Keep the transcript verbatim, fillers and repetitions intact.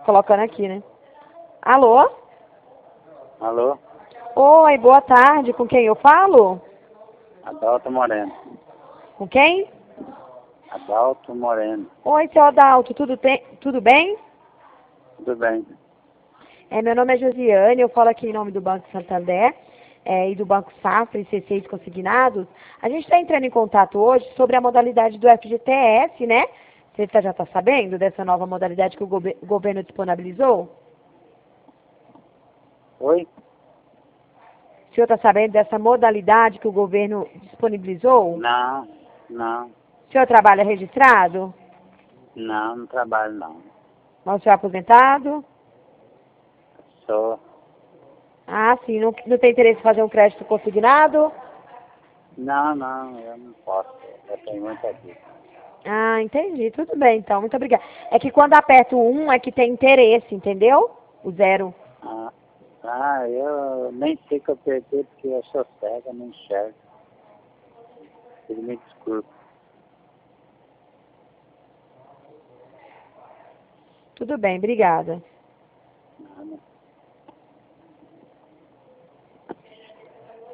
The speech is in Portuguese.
colocando aqui, né? Alô? Alô? Oi, boa tarde. Com quem eu falo? Adalto Moreno. Com quem? Adalto Moreno. Oi, seu Adalto, tudo, te... tudo bem? Tudo bem. É, meu nome é Josiane, eu falo aqui em nome do Banco Santander é, e do Banco Safra e C seis Consignados. A gente está entrando em contato hoje sobre a modalidade do F G T S, né? Você tá- já está sabendo dessa nova modalidade que o gobe- governo disponibilizou? Oi? O senhor está sabendo dessa modalidade que o governo disponibilizou? Não, não, O senhor trabalha registrado? não, não trabalho não. Mas o senhor é aposentado? Sou. Ah, sim. Não, não tem interesse em fazer um crédito consignado? Não, não, eu não posso. Eu tenho muita dívida. Ah, entendi. Tudo bem, então. Muito obrigada. É que quando aperta o um é que tem interesse, entendeu? O zero. Ah, ah, eu nem sei que eu perdi porque eu sou cega, não enxergo. Ele me desculpa. Tudo bem, obrigada.